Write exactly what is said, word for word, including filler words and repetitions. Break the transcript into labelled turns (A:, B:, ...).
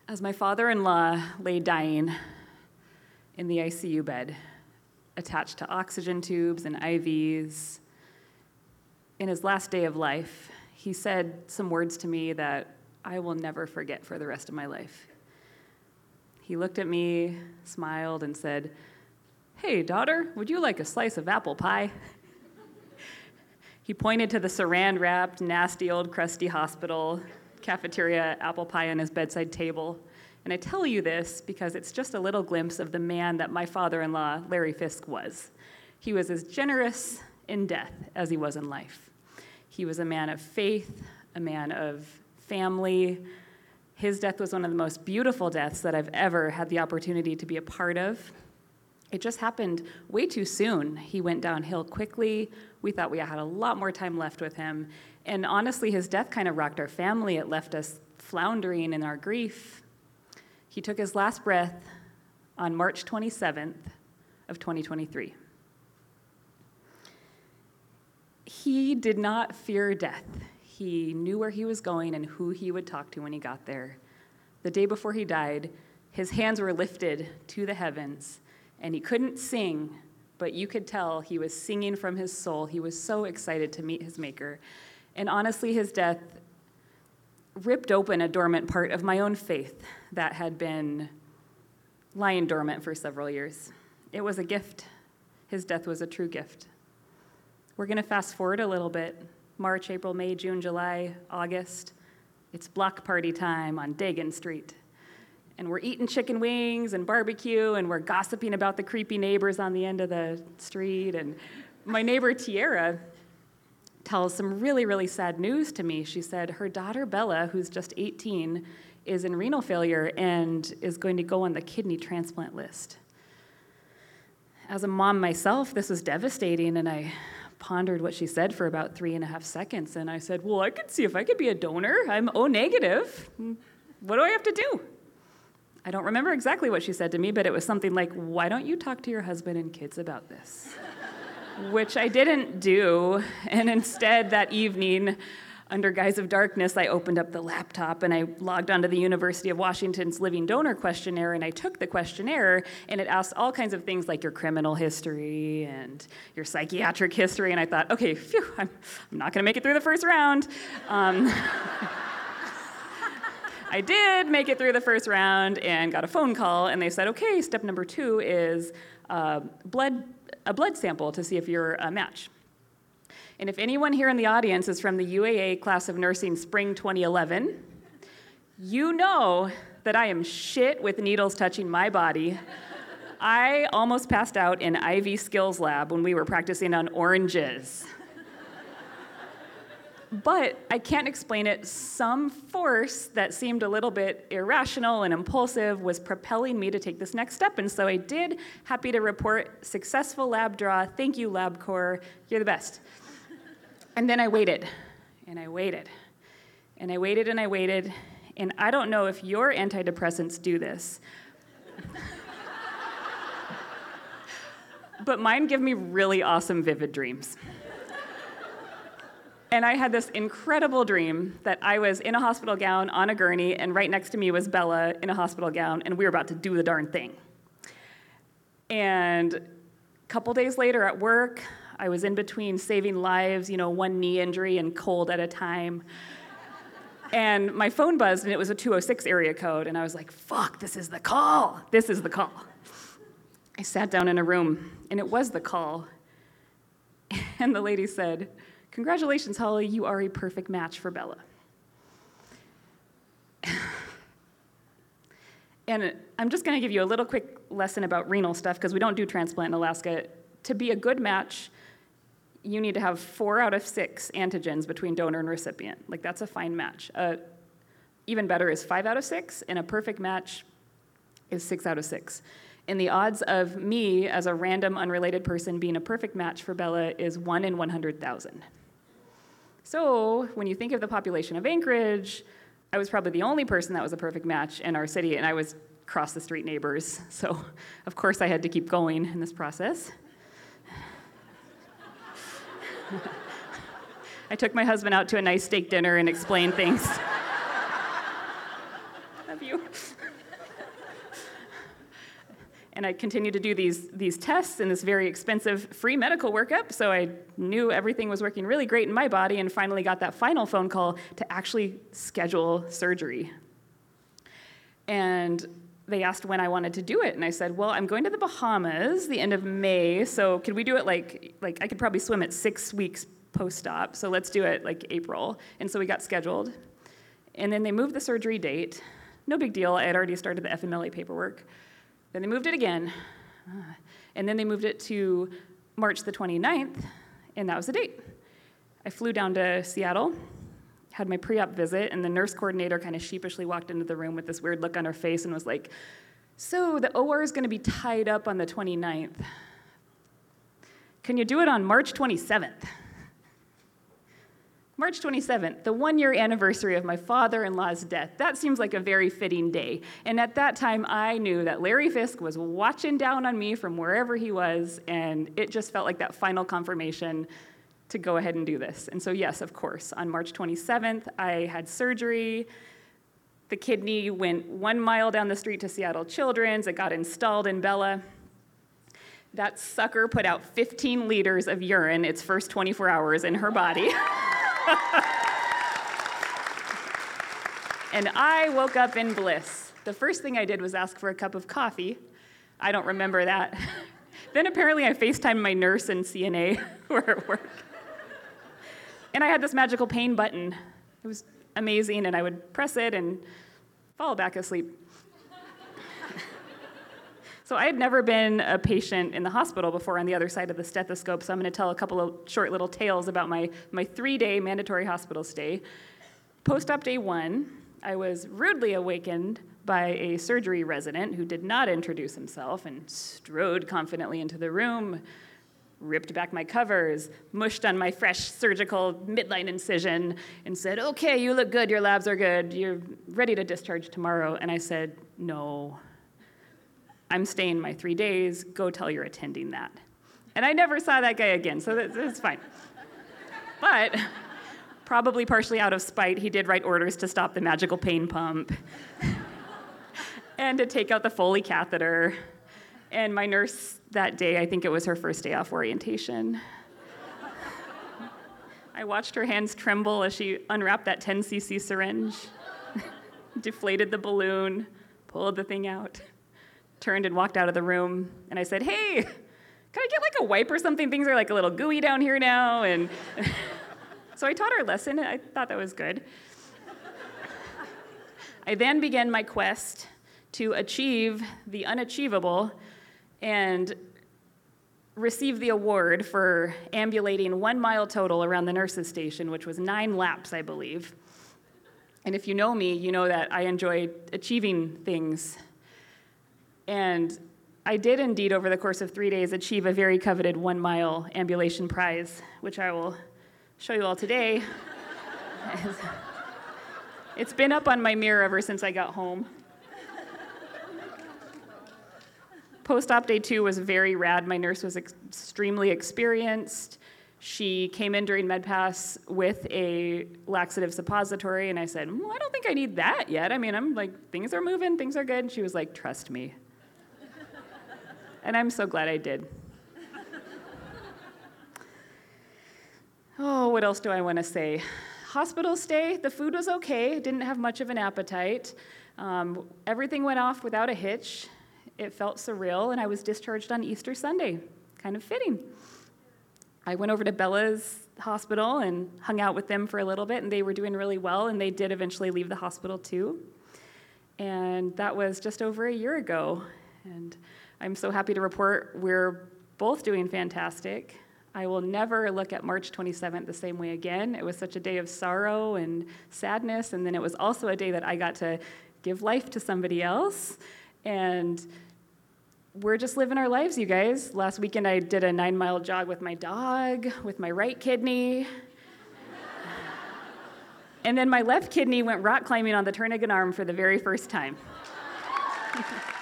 A: As my father-in-law lay dying in the I C U bed, attached to oxygen tubes and I Vs, in his last day of life, he said some words to me that I will never forget for the rest of my life. He looked at me, smiled, and said, "Hey, daughter, would you like a slice of apple pie?" He pointed to the saran-wrapped, nasty old crusty hospital cafeteria apple pie on his bedside table. And I tell you this because it's just a little glimpse of the man that my father-in-law, Larry Fisk, was. He was as generous in death as he was in life. He was a man of faith, a man of family. His death was one of the most beautiful deaths that I've ever had the opportunity to be a part of. It just happened way too soon. He went downhill quickly. We thought we had a lot more time left with him. And honestly, his death kind of rocked our family. It left us floundering in our grief. He took his last breath on March twenty-seventh of twenty twenty-three. He did not fear death. He knew where he was going and who he would talk to when he got there. The day before he died, his hands were lifted to the heavens, and he couldn't sing, but you could tell he was singing from his soul. He was so excited to meet his maker. And honestly, his death ripped open a dormant part of my own faith that had been lying dormant for several years. It was a gift. His death was a true gift. We're going to fast forward a little bit. March, April, May, June, July, August. It's block party time on Dagan Street. And we're eating chicken wings and barbecue, and we're gossiping about the creepy neighbors on the end of the street. And my neighbor, Tiara, tells some really, really sad news to me. She said her daughter, Bella, who's just eighteen, is in renal failure and is going to go on the kidney transplant list. As a mom myself, this was devastating, and I pondered what she said for about three and a half seconds, and I said, well, I could see if I could be a donor. I'm O negative. What do I have to do? I don't remember exactly what she said to me, but it was something like, why don't you talk to your husband and kids about this? Which I didn't do, and instead that evening, under guise of darkness, I opened up the laptop and I logged onto the University of Washington's Living Donor Questionnaire, and I took the questionnaire, and it asked all kinds of things like your criminal history and your psychiatric history, and I thought, okay, phew, I'm, I'm not gonna make it through the first round. Um, I did make it through the first round and got a phone call, and they said, okay, step number two is uh, blood, a blood sample to see if you're a match. And if anyone here in the audience is from the U A A class of nursing spring twenty eleven, you know that I am shit with needles touching my body. I almost passed out in I V skills lab when we were practicing on oranges. But I can't explain it. Some force that seemed a little bit irrational and impulsive was propelling me to take this next step. And so I did. Happy to report successful lab draw. Thank you, LabCorp. You're the best. And then I waited, and I waited, and I waited, and I waited. And I don't know if your antidepressants do this, but mine give me really awesome, vivid dreams. And I had this incredible dream that I was in a hospital gown on a gurney, and right next to me was Bella in a hospital gown, and we were about to do the darn thing. And a couple days later at work, I was in between saving lives, you know, one knee injury and cold at a time. And my phone buzzed, and it was a two oh six area code, and I was like, fuck, this is the call. This is the call. I sat down in a room, and it was the call. And the lady said, congratulations, Holly, you are a perfect match for Bella. And I'm just gonna give you a little quick lesson about renal stuff, because we don't do transplant in Alaska. To be a good match, you need to have four out of six antigens between donor and recipient. Like, that's a fine match. Uh, even better is five out of six, and a perfect match is six out of six. And the odds of me, as a random, unrelated person, being a perfect match for Bella is one in one hundred thousand. So when you think of the population of Anchorage, I was probably the only person that was a perfect match in our city, and I was across the street neighbors. So of course I had to keep going in this process. I took my husband out to a nice steak dinner and explained things. Love you. And I continued to do these, these tests and this very expensive free medical workup, so I knew everything was working really great in my body, and finally got that final phone call to actually schedule surgery. And they asked when I wanted to do it, and I said, well, I'm going to the Bahamas the end of May, so could we do it like, like I could probably swim at six weeks post-op, so let's do it like April. And so we got scheduled. And then they moved the surgery date. No big deal, I had already started the F M L A paperwork. Then they moved it again, and then they moved it to March the twenty-ninth, and that was the date. I flew down to Seattle, had my pre-op visit, and the nurse coordinator kind of sheepishly walked into the room with this weird look on her face and was like, so the O R is going to be tied up on the twenty-ninth. Can you do it on March twenty-seventh? March twenty-seventh, the one-year anniversary of my father-in-law's death. That seems like a very fitting day. And at that time, I knew that Larry Fisk was watching down on me from wherever he was, and it just felt like that final confirmation to go ahead and do this. And so yes, of course, on March twenty-seventh, I had surgery. The kidney went one mile down the street to Seattle Children's. It got installed in Bella. That sucker put out fifteen liters of urine its first twenty-four hours in her body. And I woke up in bliss. The first thing I did was ask for a cup of coffee. I don't remember that. Then apparently I FaceTimed my nurse and C N A who were at work. And I had this magical pain button. It was amazing, and I would press it and fall back asleep. So I had never been a patient in the hospital before on the other side of the stethoscope, so I'm going to tell a couple of short little tales about my, my three-day mandatory hospital stay. Post-op day one, I was rudely awakened by a surgery resident who did not introduce himself and strode confidently into the room, ripped back my covers, mushed on my fresh surgical midline incision, and said, okay, you look good, your labs are good, you're ready to discharge tomorrow. And I said, no. I'm staying my three days, go tell your attending that. And I never saw that guy again, so that's, that's fine. But probably partially out of spite, he did write orders to stop the magical pain pump and to take out the Foley catheter. And my nurse that day, I think it was her first day off orientation. I watched her hands tremble as she unwrapped that ten c c syringe, deflated the balloon, pulled the thing out, turned and walked out of the room, and I said, hey, can I get like a wipe or something? Things are like a little gooey down here now. And so I taught her a lesson, and I thought that was good. I then began my quest to achieve the unachievable and receive the award for ambulating one mile total around the nurses' station, which was nine laps, I believe. And if you know me, you know that I enjoy achieving things. And I did indeed, over the course of three days, achieve a very coveted one-mile ambulation prize, which I will show you all today. It's been up on my mirror ever since I got home. Post-op day two was very rad. My nurse was ex- extremely experienced. She came in during MedPass with a laxative suppository, and I said, well, I don't think I need that yet. I mean, I'm like, things are moving, things are good. And she was like, trust me. And I'm so glad I did. Oh, what else do I want to say? Hospital stay, the food was okay. Didn't have much of an appetite. Um, everything went off without a hitch. It felt surreal, and I was discharged on Easter Sunday. Kind of fitting. I went over to Bella's hospital and hung out with them for a little bit, and they were doing really well, and they did eventually leave the hospital too. And that was just over a year ago. And I'm so happy to report we're both doing fantastic. I will never look at March twenty-seventh the same way again. It was such a day of sorrow and sadness, and then it was also a day that I got to give life to somebody else. And we're just living our lives, you guys. Last weekend I did a nine-mile jog with my dog, with my right kidney. And then my left kidney went rock climbing on the Turnagain Arm for the very first time.